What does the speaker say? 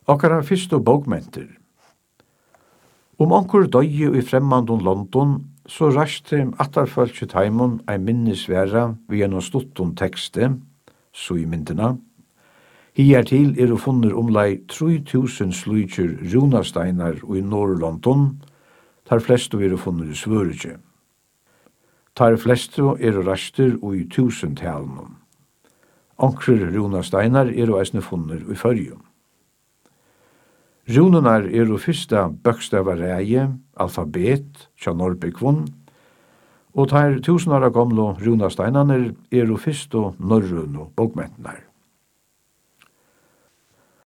Okkara fyrstu bókmentir. Onkur døye i fremmandun London, så raste attarfølge taimon ei minnisværa vi gjennom stuttun tekste, så i myndina. Hiertil funnet omlai 3000 slujtjer runasteinar i Nord-London, tar flestu funnet i Svørige. Tar flestu raster i 1000-talen. Onkrer runasteinar eisne funnet i Førjum. Rununar fyrsta bøkstavareie, alfabet, tja Norrbygvun, og tar 1000 åra gamle runasteinar fyrstu norrønu bókmentenar.